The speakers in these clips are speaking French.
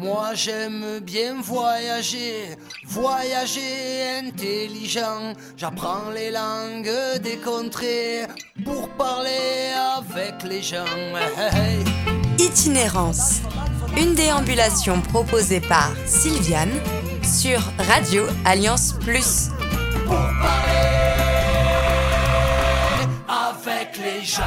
Moi j'aime bien voyager, voyager intelligent. J'apprends les langues des contrées pour parler avec les gens. Hey. Itinérance, une déambulation proposée par Sylviane sur Radio Alliance Plus. Pour parler avec les gens.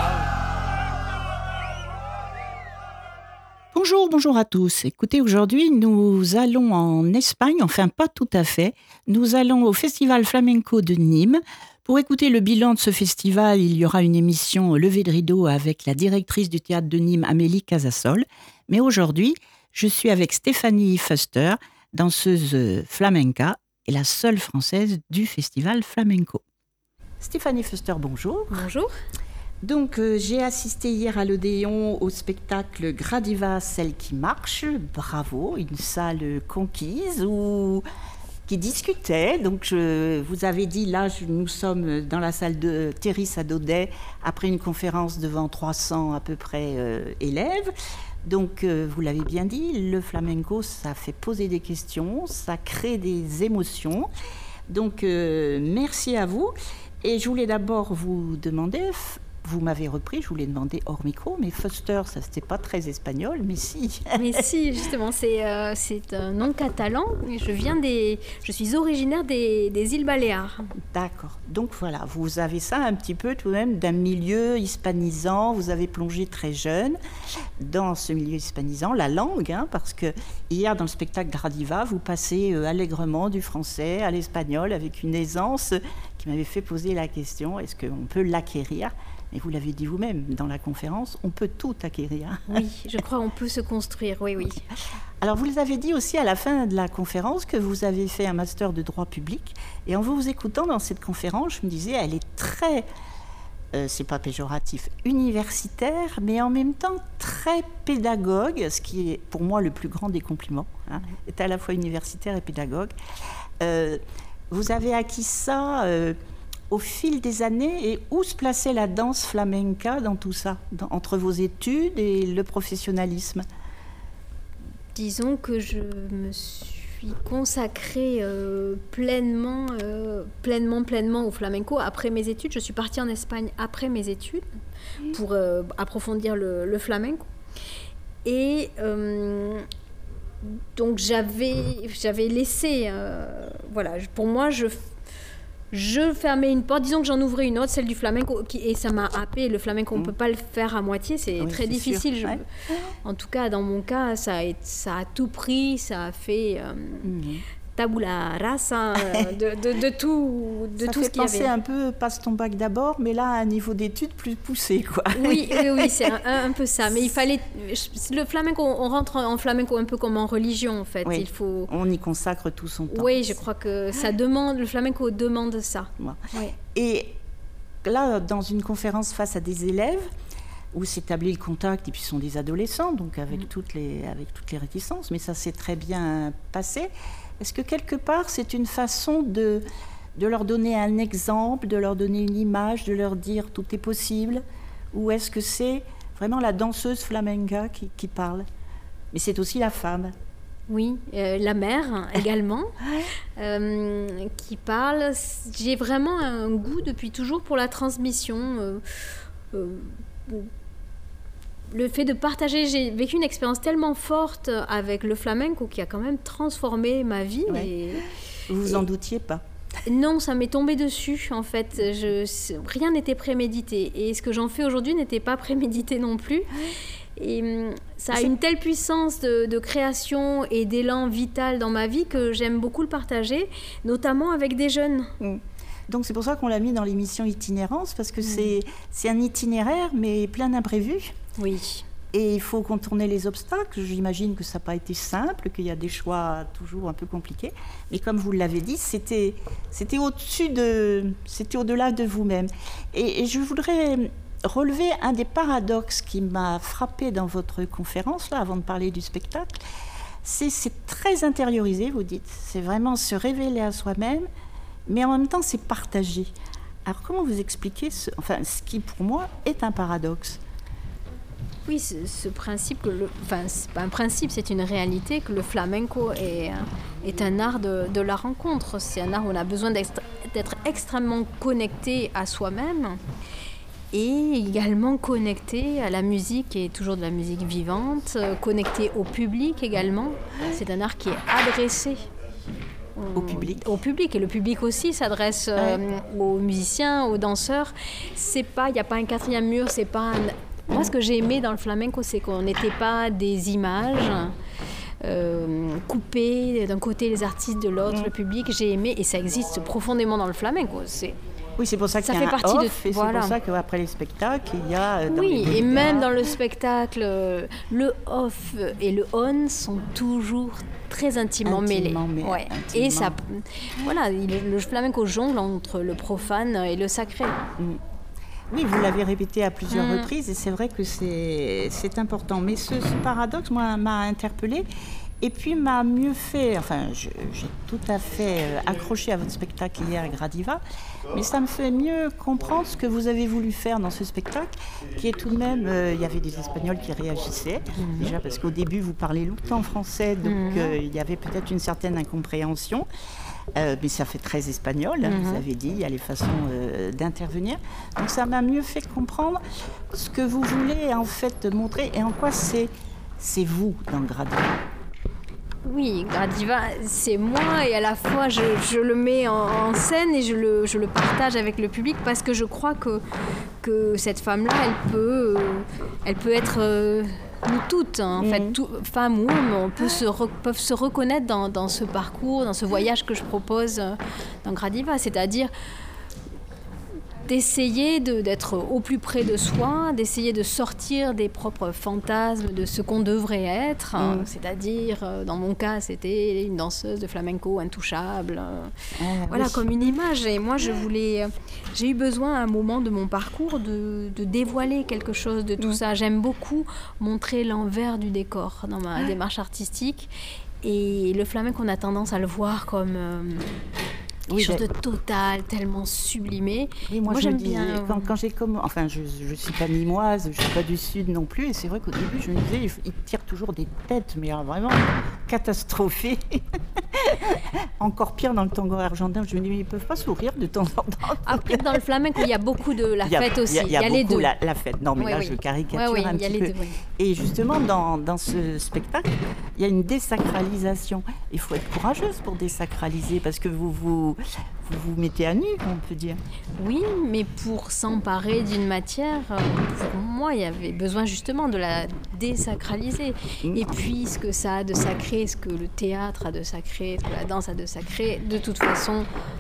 Bonjour à tous. Écoutez, aujourd'hui, nous allons en Espagne, enfin pas tout à fait. Nous allons au Festival Flamenco de Nîmes. Pour écouter le bilan de ce festival, il y aura une émission Lever de rideau avec la directrice du théâtre de Nîmes, Amélie Casasol. Mais aujourd'hui, je suis avec Stéphanie Fuster, danseuse flamenca et la seule française du Festival Flamenco. Stéphanie Fuster, bonjour. Bonjour. Donc, j'ai assisté hier à l'Odéon au spectacle Gradiva, celle qui marche. Bravo, une salle conquise qui discutait. Donc, vous avez dit, là, nous sommes dans la salle de Thierry Sadaudet après une conférence devant 300 à peu près élèves. Donc, vous l'avez bien dit, le flamenco, ça fait poser des questions, ça crée des émotions. Donc, merci à vous. Et je voulais d'abord vous demander... Vous m'avez repris, je voulais demander hors micro, mais Fuster, ça c'était pas très espagnol, mais si. Mais si, justement, c'est un nom catalan. Je suis originaire des îles Baléares. D'accord. Donc voilà, vous avez ça un petit peu tout de même d'un milieu hispanisant. Vous avez plongé très jeune dans ce milieu hispanisant, la langue, parce que hier dans le spectacle Gradiva, vous passez allègrement du français à l'espagnol avec une aisance qui m'avait fait poser la question, est-ce qu'on peut l'acquérir ? Et vous l'avez dit vous-même dans la conférence, on peut tout acquérir. Oui, je crois qu'on peut se construire, oui. Alors vous avez dit aussi à la fin de la conférence que vous avez fait un master de droit public. Et en vous écoutant dans cette conférence, je me disais, elle est très, c'est pas péjoratif, universitaire, mais en même temps très pédagogue, ce qui est pour moi le plus grand des compliments, est à la fois universitaire et pédagogue. Vous avez acquis ça... au fil des années, et où se plaçait la danse flamenca dans tout ça, entre vos études et le professionnalisme ? Disons que je me suis consacrée pleinement au flamenco. Après mes études, je suis partie en Espagne après mes études pour approfondir le flamenco. Et donc j'avais laissé... pour moi, je fermais une porte, disons que j'en ouvrais une autre, celle du flamenco, et ça m'a happé. Le flamenco, on ne peut pas le faire à moitié, c'est très difficile. En tout cas, dans mon cas, ça a tout pris, ça a fait tabula rasa de tout ce qu'il y avait. Ça fait penser un peu, passe ton bac d'abord, mais là, à un niveau d'études plus poussé, quoi. Oui, c'est un peu ça. Mais il fallait... Le flamenco, on rentre en flamenco un peu comme en religion, en fait. Oui, on y consacre tout son temps. Oui, je crois que le flamenco demande ça. Ouais. Oui. Et là, dans une conférence face à des élèves, où s'établit le contact, et puis ce sont des adolescents, donc avec toutes les réticences, mais ça s'est très bien passé. Est-ce que quelque part, c'est une façon de leur donner un exemple, de leur donner une image, de leur dire tout est possible ? Ou est-ce que c'est vraiment la danseuse flamenca qui parle ? Mais c'est aussi la femme. Oui, la mère également, qui parle. J'ai vraiment un goût depuis toujours pour la transmission. Le fait de partager, j'ai vécu une expérience tellement forte avec le flamenco qui a quand même transformé ma vie. Ouais. Vous vous en doutiez pas ? Non, ça m'est tombé dessus en fait. Rien n'était prémédité et ce que j'en fais aujourd'hui n'était pas prémédité non plus. Et ça a une telle puissance de création et d'élan vital dans ma vie que j'aime beaucoup le partager, notamment avec des jeunes. Donc c'est pour ça qu'on l'a mis dans l'émission Itinérance, parce que c'est un itinéraire mais plein d'imprévus. Oui. Et il faut contourner les obstacles. J'imagine que ça n'a pas été simple, qu'il y a des choix toujours un peu compliqués. Mais comme vous l'avez dit, c'était au-delà de vous-même. Et je voudrais relever un des paradoxes qui m'a frappé dans votre conférence, là, avant de parler du spectacle. C'est très intériorisé, vous dites. C'est vraiment se révéler à soi-même, mais en même temps, c'est partagé. Alors, comment vous expliquez ce qui, pour moi, est un paradoxe ? Oui, ce principe, c'est pas un principe, c'est une réalité que le flamenco est un art de la rencontre. C'est un art où on a besoin d'être extrêmement connecté à soi-même et également connecté à la musique, qui est toujours de la musique vivante, connecté au public également. C'est un art qui est adressé au public, et le public aussi s'adresse aux musiciens, aux danseurs. Il n'y a pas un quatrième mur, c'est pas Moi, ce que j'ai aimé dans le flamenco, c'est qu'on n'était pas des images coupées d'un côté les artistes, de l'autre le public. J'ai aimé, et ça existe profondément dans le flamenco. Oui, c'est pour ça qu'il y a un off, et c'est pour ça qu'après les spectacles, il y a... et même dans le spectacle, le off et le on sont toujours très intimement mêlés. Ouais. Et ça, le flamenco jongle entre le profane et le sacré. Oui, vous l'avez répété à plusieurs reprises, et c'est vrai que c'est important. Mais ce paradoxe, moi, m'a interpellée. Et puis m'a mieux fait, j'ai tout à fait accroché à votre spectacle hier à Gradiva, mais ça me fait mieux comprendre ce que vous avez voulu faire dans ce spectacle, qui est tout de même, il y avait des Espagnols qui réagissaient, déjà parce qu'au début vous parlez longtemps français, donc il y avait peut-être une certaine incompréhension, mais ça fait très espagnol, vous avez dit, il y a les façons d'intervenir, donc ça m'a mieux fait comprendre ce que vous voulez en fait montrer et en quoi c'est vous dans Gradiva. Oui, Gradiva, c'est moi, et à la fois je le mets en scène et je le partage avec le public, parce que je crois que cette femme-là, elle peut être nous toutes, en fait, femmes ou hommes, peuvent se reconnaître dans ce parcours, dans ce voyage que je propose dans Gradiva, c'est-à-dire d'essayer d'être au plus près de soi, d'essayer de sortir des propres fantasmes de ce qu'on devrait être, c'est-à-dire, dans mon cas, c'était une danseuse de flamenco intouchable, comme une image. Et moi, j'ai eu besoin à un moment de mon parcours de dévoiler quelque chose de tout ça. J'aime beaucoup montrer l'envers du décor dans ma démarche artistique. Et le flamenco, on a tendance à le voir comme... quelque chose de total, tellement sublimé. Oui, moi j'aime bien. Quand j'ai je suis pas nîmoise, je suis pas du Sud non plus, et c'est vrai qu'au début je me disais, ils tirent toujours des têtes, mais vraiment catastrophées. Encore pire dans le tango argentin, je me dis, mais ils peuvent pas sourire de temps en temps. Après, dans le flamenco, il y a beaucoup de la fête aussi. Il y a les deux. La fête. Non, mais je caricature un petit peu. Et justement, dans ce spectacle, il y a une désacralisation. Il faut être courageuse pour désacraliser, parce que vous mettez à nu, on peut dire. Oui, mais pour s'emparer d'une matière, pour moi, il y avait besoin justement de la désacraliser. Et puis, ce que ça a de sacré, ce que le théâtre a de sacré, ce que la danse a de sacré, de toute façon,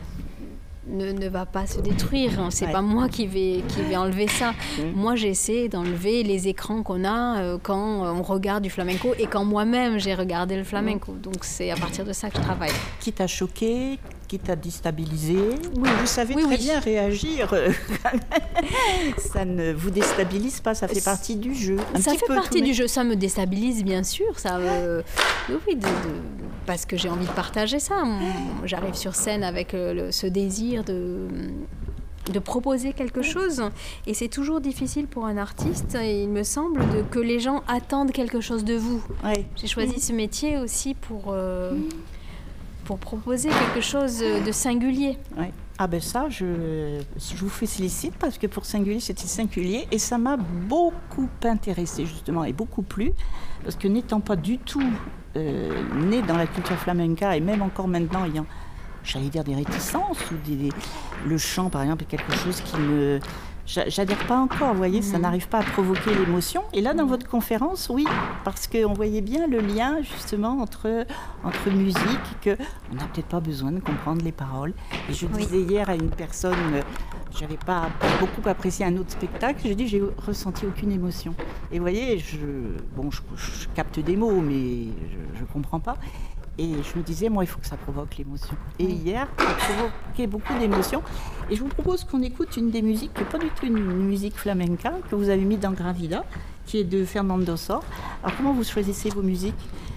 ne va pas se détruire. C'est pas moi qui vais enlever ça. Moi, j'essaie d'enlever les écrans qu'on a quand on regarde du flamenco, et quand moi-même j'ai regardé le flamenco. Donc c'est à partir de ça que je travaille. Qui t'a choqué, qui t'a déstabilisé? Oui, vous savez très bien réagir. Ça ne vous déstabilise pas, ça fait partie du jeu. Ça fait partie du jeu, ça me déstabilise bien sûr. Ça parce que j'ai envie de partager ça. J'arrive sur scène avec ce désir de proposer quelque chose, et c'est toujours difficile pour un artiste, et il me semble, que les gens attendent quelque chose de vous. J'ai choisi ce métier aussi pour proposer quelque chose de singulier. Ah ben ça, je vous félicite, parce que pour singulier, c'était singulier, et ça m'a beaucoup intéressée justement, et beaucoup plu, parce que n'étant pas du tout née dans la culture flamenca, et même encore maintenant ayant, j'allais dire, des réticences, ou le chant par exemple est quelque chose qui me... J'adhère pas encore, vous voyez, ça n'arrive pas à provoquer l'émotion. Et là, dans votre conférence, oui, parce qu'on voyait bien le lien, justement, entre musique, et qu'on n'a peut-être pas besoin de comprendre les paroles. Et je disais hier à une personne, j'avais pas beaucoup apprécié un autre spectacle, j'ai dit, j'ai ressenti aucune émotion. Et vous voyez, je capte des mots, mais je comprends pas. Et je me disais, moi, il faut que ça provoque l'émotion. Et hier, ça provoquait beaucoup d'émotions. Et je vous propose qu'on écoute une des musiques, qui n'est pas du tout une musique flamenca, que vous avez mis dans Gravida, qui est de Fernando Sor. Alors, comment vous choisissez vos musiques?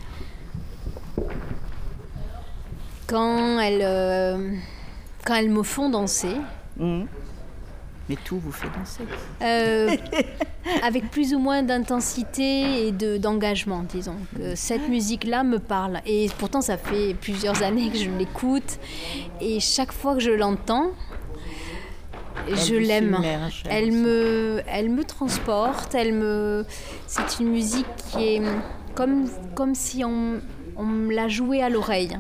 Quand elles me font danser. Mais tout vous fait danser. avec plus ou moins d'intensité et d'engagement, disons. Cette musique-là me parle. Et pourtant, ça fait plusieurs années que je l'écoute. Et chaque fois que je l'entends, je l'aime. Elle me transporte. C'est une musique qui est comme si on me l'a jouée à l'oreille.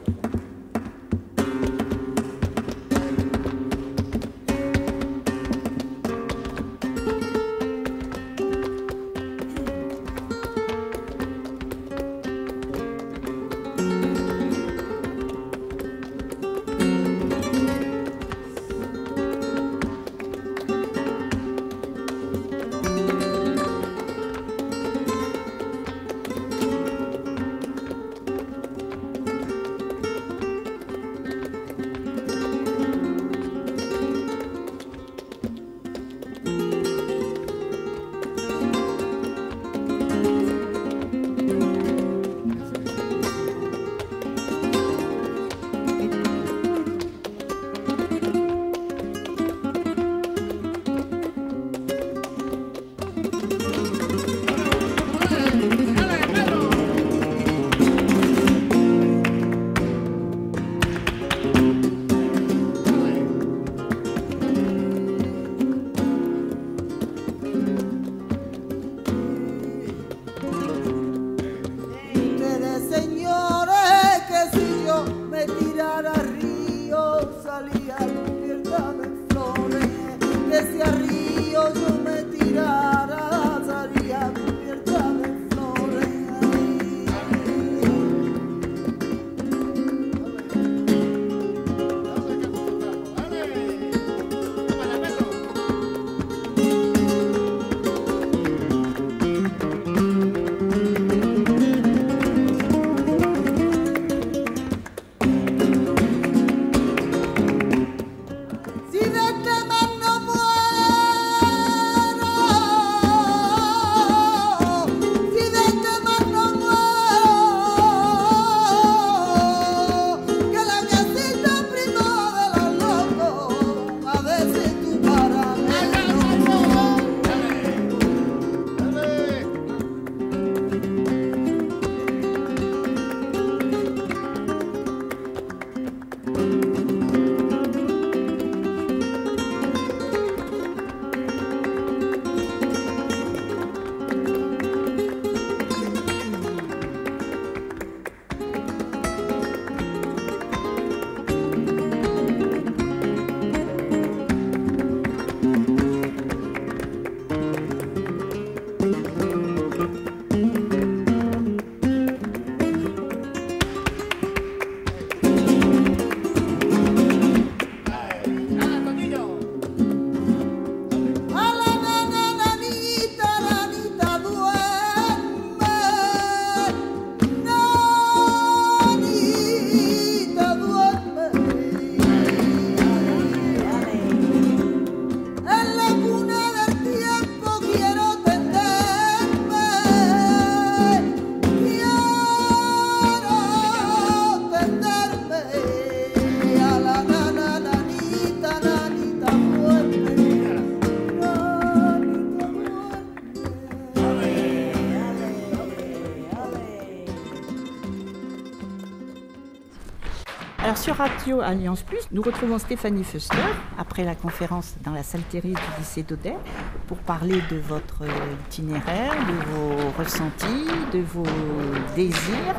Alors sur Radio Alliance Plus, nous retrouvons Stéphanie Foster après la conférence dans la salle Thérèse du lycée d'Audet pour parler de votre itinéraire, de vos ressentis, de vos désirs.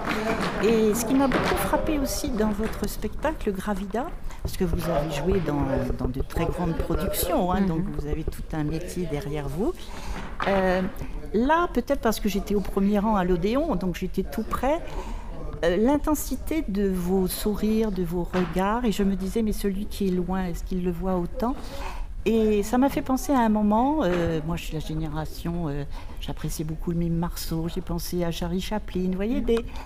Et ce qui m'a beaucoup frappé aussi dans votre spectacle Gravida, parce que vous avez joué dans de très grandes productions, donc vous avez tout un métier derrière vous. Là, peut-être parce que j'étais au premier rang à l'Odéon, donc j'étais tout près, l'intensité de vos sourires, de vos regards, et je me disais, mais celui qui est loin, est-ce qu'il le voit autant ? Et ça m'a fait penser à un moment, moi je suis la génération, j'appréciais beaucoup le mime Marceau, j'ai pensé à Charlie Chaplin, vous voyez,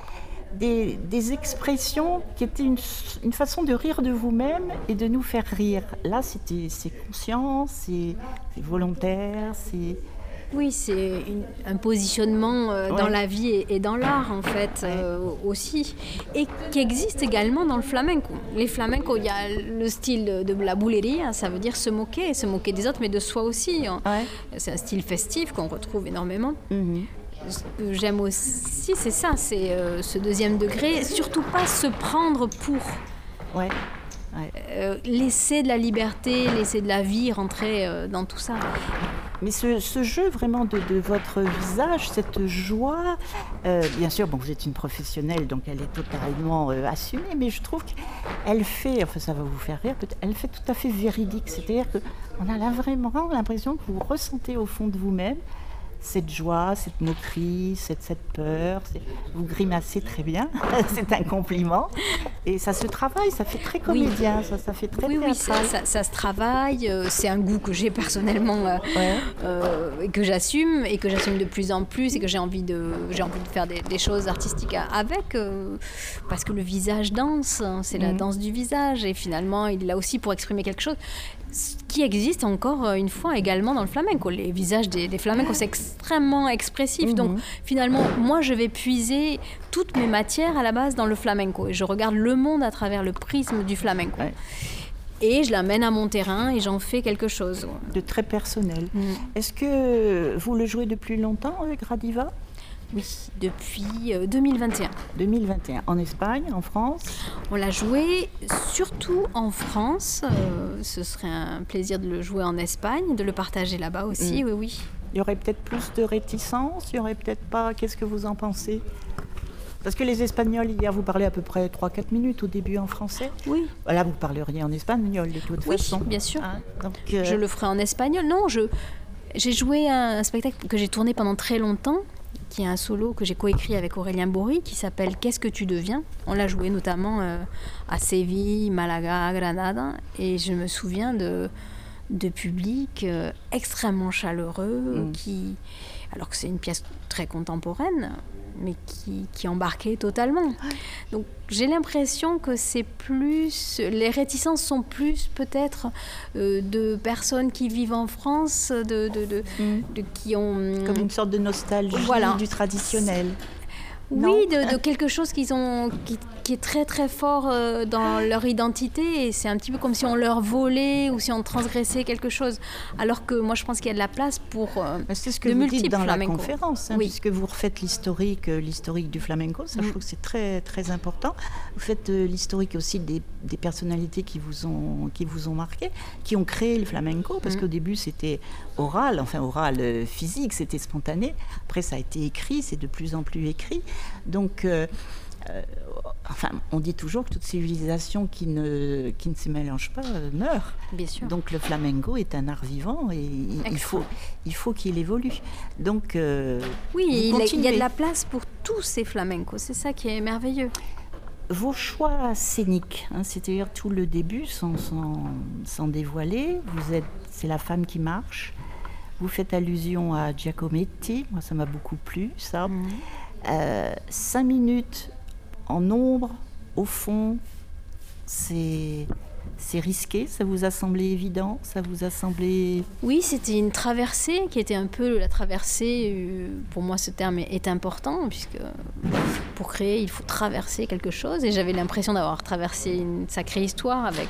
des expressions qui étaient une façon de rire de vous-même et de nous faire rire. Là, c'est conscient, c'est volontaire, Oui, c'est un positionnement dans la vie et dans l'art, en fait, aussi. Et qui existe également dans le flamenco. Les flamencos, il y a le style de la bulería, ça veut dire se moquer des autres, mais de soi aussi. Hein. Ouais. C'est un style festif qu'on retrouve énormément. Ce que j'aime aussi, c'est ça, c'est ce deuxième degré. Surtout pas se prendre pour... Ouais. Laisser de la liberté, laisser de la vie rentrer dans tout ça. Mais ce jeu vraiment de votre visage, cette joie, bien sûr, bon, vous êtes une professionnelle, donc elle est totalement assumée, mais je trouve qu'elle fait, enfin ça va vous faire rire, elle fait tout à fait véridique. C'est-à-dire qu'on a là vraiment l'impression que vous ressentez au fond de vous-même cette joie, cette moquerie, cette peur. Vous grimacez très bien, c'est un compliment. Et ça se travaille, ça fait très comédien, ça fait très théâtral. Oui, ça se travaille. C'est un goût que j'ai personnellement et que j'assume de plus en plus et que j'ai envie de faire des choses artistiques avec, parce que le visage danse, c'est la danse du visage et finalement il est là aussi pour exprimer quelque chose qui existe encore une fois également dans le flamenco. Les visages des flamencos, c'est extrêmement expressif. Donc finalement, moi je vais puiser toutes mes matières à la base dans le flamenco et je regarde le monde à travers le prisme du flamenco. Et je l'amène à mon terrain et j'en fais quelque chose. De très personnel. Est-ce que vous le jouez depuis longtemps avec Gradiva ? Oui, depuis 2021. 2021. En Espagne, en France ? On l'a joué surtout en France. Ce serait un plaisir de le jouer en Espagne, de le partager là-bas aussi, oui. Il y aurait peut-être plus de réticence, il y aurait peut-être pas... Qu'est-ce que vous en pensez ? Parce que les Espagnols, hier, vous parlez à peu près 3-4 minutes au début en français. Oui. Là, vous parleriez en espagnol de toute façon. Oui, bien sûr. Donc, je le ferai en espagnol. Non, j'ai joué un spectacle que j'ai tourné pendant très longtemps, qui est un solo que j'ai coécrit avec Aurélien Bory, qui s'appelle « Qu'est-ce que tu deviens ?» On l'a joué notamment à Séville, Malaga, Granada, et je me souviens de public extrêmement chaleureux, alors que c'est une pièce très contemporaine, mais qui embarquait totalement. Donc j'ai l'impression que les réticences sont plus peut-être de personnes qui vivent en France, qui ont... Comme une sorte de nostalgie du traditionnel. Oui, de quelque chose qui est très très fort dans leur identité, et c'est un petit peu comme si on leur volait ou si on transgressait quelque chose, alors que moi je pense qu'il y a de la place pour c'est ce que vous dites dans la conférence, puisque vous refaites l'historique du flamenco, ça je trouve que c'est très très important. Vous faites l'historique aussi des personnalités qui vous ont marqué, qui ont créé le flamenco, parce qu'au début c'était oral physique, c'était spontané. Après ça a été écrit, c'est de plus en plus écrit. Donc, on dit toujours que toute civilisation qui ne se mélange pas meurt. Bien sûr. Donc le flamenco est un art vivant et il faut qu'il évolue. Donc, oui, il y a de la place pour tous ces flamencos. C'est ça qui est merveilleux. Vos choix scéniques, c'est-à-dire tout le début, sans dévoiler, c'est la femme qui marche. Vous faites allusion à Giacometti, moi ça m'a beaucoup plu, ça. 5 minutes en ombre, au fond, c'est risqué. Ça vous a semblé évident ? Ça vous a semblé... Oui, c'était une traversée qui était un peu la traversée. Pour moi, ce terme est important, puisque pour créer, il faut traverser quelque chose. Et j'avais l'impression d'avoir traversé une sacrée histoire avec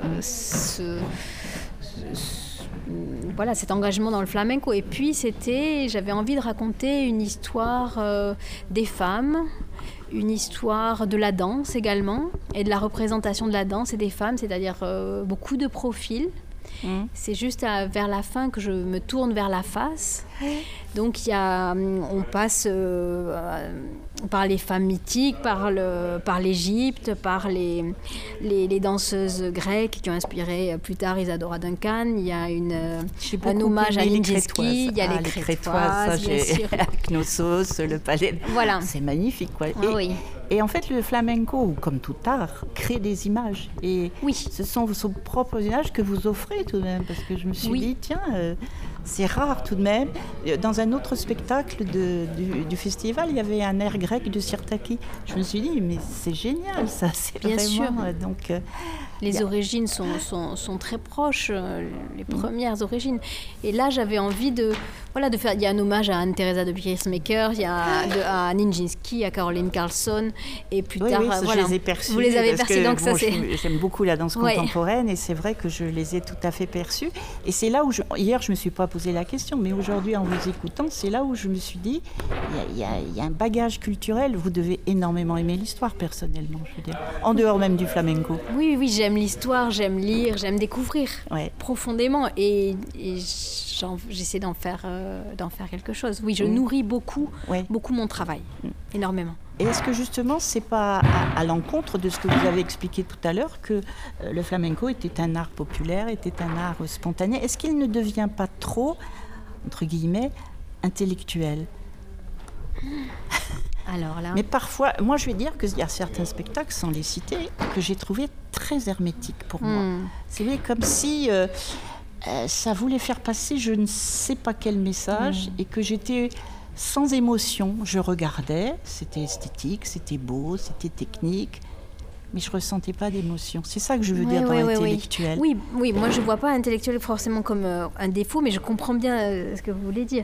cet engagement dans le flamenco. Et puis j'avais envie de raconter une histoire des femmes, une histoire de la danse également, et de la représentation de la danse et des femmes, c'est-à-dire beaucoup de profils. C'est juste vers la fin que je me tourne vers la face. Donc on passe par les femmes mythiques, par l'Égypte, par les danseuses grecques qui ont inspiré plus tard Isadora Duncan. Il y a un hommage à Nijinsky, il y a les Crétoises, bien sûr. Knossos, le palais. Voilà. C'est magnifique, quoi. Et en fait, le flamenco, comme tout art, crée des images. Et ce sont vos propres images que vous offrez tout de même. Parce que je me suis dit, tiens, C'est rare tout de même. Dans un autre spectacle du festival, il y avait un air grec de Sirtaki. Je me suis dit, mais c'est génial ça, c'est Bien vraiment... sûr. Donc, Les origines sont très proches, les premières origines. Et là, j'avais envie de faire... Il y a un hommage à Anne-Theresa de Peacemaker, il y a à Nijinsky, à Caroline Carlson, et plus tard... Oui, je les ai perçus. Vous les avez parce perçus, que, donc ça c'est... J'aime beaucoup la danse Ouais. contemporaine, et c'est vrai que je les ai tout à fait perçus. Et c'est là où, hier, je ne me suis pas posé la question, mais aujourd'hui, en vous écoutant, c'est là où je me suis dit, il y a un bagage culturel, vous devez énormément aimer l'histoire, personnellement, je veux dire, en dehors même du flamenco. Oui, j'aime l'histoire, j'aime lire, j'aime découvrir profondément, et j'essaie d'en faire quelque chose. Oui, je nourris beaucoup mon travail, énormément. Et est-ce que justement, c'est pas à l'encontre de ce que vous avez expliqué tout à l'heure, que le flamenco était un art populaire, était un art spontané? Est-ce qu'il ne devient pas trop, entre guillemets, intellectuel? Alors là... Mais parfois, moi je vais dire qu'il y a certains spectacles, sans les citer, que j'ai trouvé très hermétiques pour moi. C'est vrai, comme si ça voulait faire passer je ne sais pas quel message, et que j'étais sans émotion. Je regardais, c'était esthétique, c'était beau, c'était technique, mais je ne ressentais pas d'émotion. C'est ça que je veux dire dans intellectuel. Oui, moi je ne vois pas intellectuel forcément comme un défaut, mais je comprends bien ce que vous voulez dire.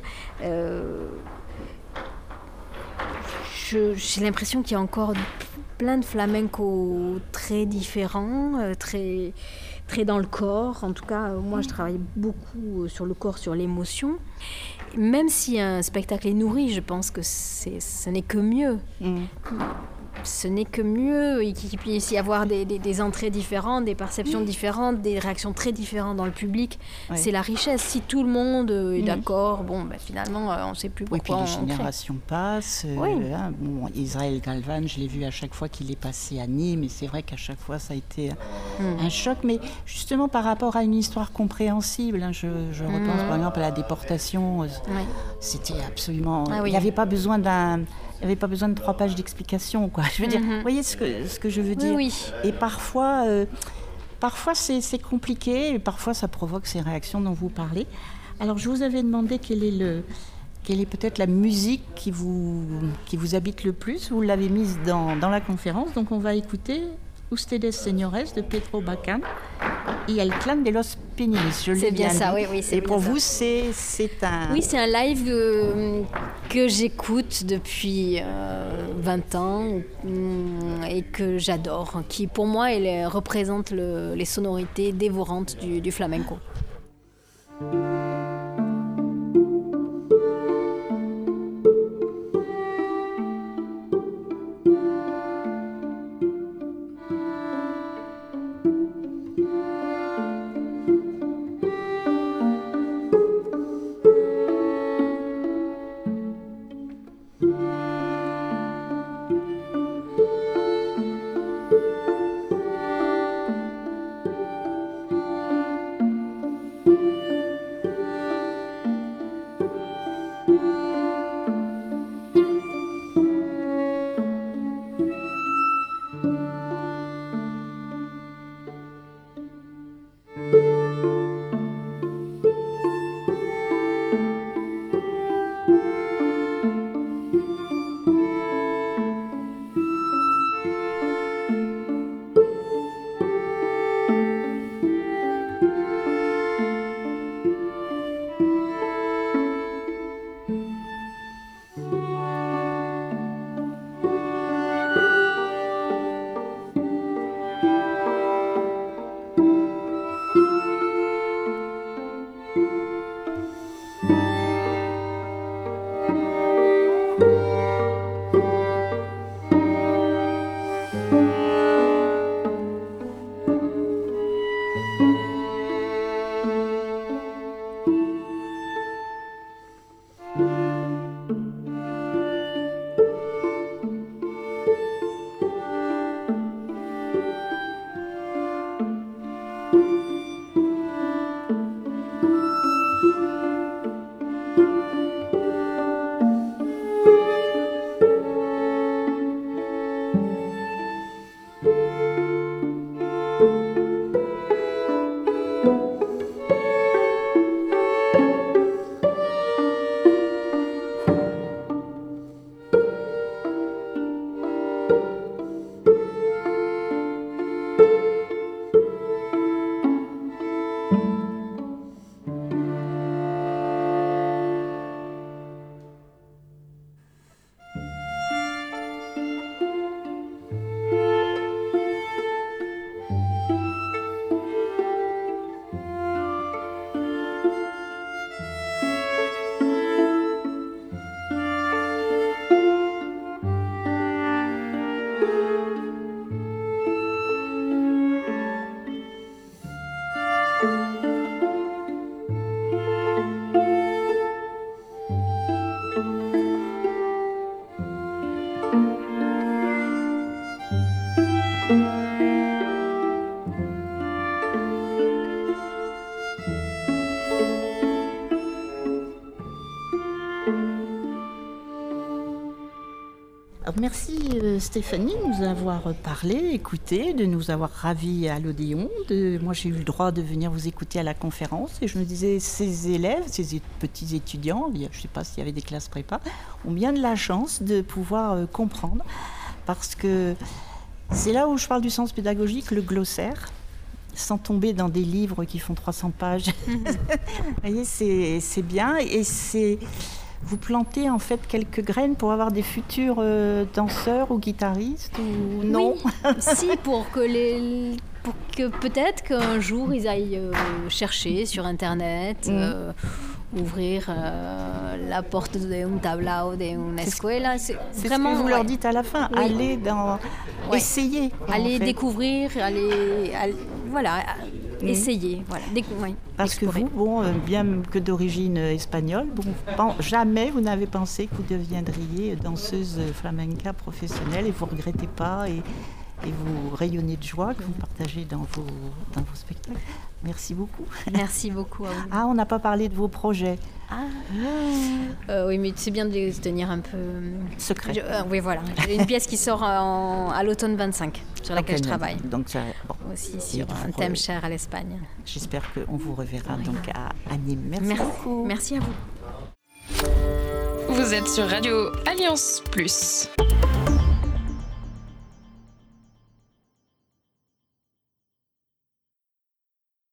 J'ai l'impression qu'il y a encore plein de flamenco très différents, très dans le corps. En tout cas, moi, je travaille beaucoup sur le corps, sur l'émotion. Même si un spectacle est nourri, je pense que ce n'est que mieux. Ce n'est que mieux, et qu'il puisse y avoir des entrées différentes, des perceptions différentes, des réactions très différentes dans le public. C'est la richesse. Si tout le monde est d'accord, finalement, on ne sait plus pourquoi et puis les générations passent. Israël Galvan, je l'ai vu à chaque fois qu'il est passé à Nîmes, et c'est vrai qu'à chaque fois, ça a été un choc. Mais justement, par rapport à une histoire compréhensible, je repense par exemple à la déportation. C'était absolument... Il n'y avait pas besoin de 3 pages d'explication, quoi. Je veux dire, vous voyez ce que je veux dire? Oui. Et parfois c'est compliqué, et parfois ça provoque ces réactions dont vous parlez. Alors, je vous avais demandé quelle est peut-être la musique qui vous habite le plus. Vous l'avez mise dans la conférence, donc on va écouter Ustedes Señores de Pedro Bacán et El Clan de los Pininis. C'est bien ça, oui, c'est et bien pour ça. vous, c'est un... Oui, c'est un live que j'écoute depuis 20 ans et que j'adore, qui pour moi représente les sonorités dévorantes du flamenco. merci Stéphanie de nous avoir parlé, écouté, de nous avoir ravis à l'Odéon. Moi, j'ai eu le droit de venir vous écouter à la conférence et je me disais, ces élèves, ces petits étudiants, je ne sais pas s'il y avait des classes prépa, ont bien de la chance de pouvoir comprendre parce que c'est là où je parle du sens pédagogique, le glossaire, sans tomber dans des livres qui font 300 pages. Vous voyez, c'est bien et c'est... Vous plantez en fait quelques graines pour avoir des futurs danseurs ou guitaristes ou non? Oui, si, pour que peut-être qu'un jour ils aillent chercher sur Internet, ouvrir la porte d'un tablao d'une escuela. C'est vraiment ce que vous leur dites à la fin. Oui. Allez dans... Ouais. Essayez. Allez découvrir, voilà... Essayer, voilà. Parce que vous, bien que d'origine espagnole, jamais vous n'avez pensé que vous deviendriez danseuse flamenca professionnelle et vous ne regrettez pas et vous rayonnez de joie que vous partagez dans vos spectacles. Merci beaucoup. Merci beaucoup à vous. Ah, on n'a pas parlé de vos projets. Oui, mais c'est bien de les tenir un peu... secret. Oui, voilà. J'ai une pièce qui sort à l'automne 25, sur laquelle je travaille. Donc, aussi sur un thème cher à l'Espagne. J'espère qu'on vous reverra donc à Nîmes. Merci beaucoup. Merci à vous. Vous êtes sur Radio Alliance Plus.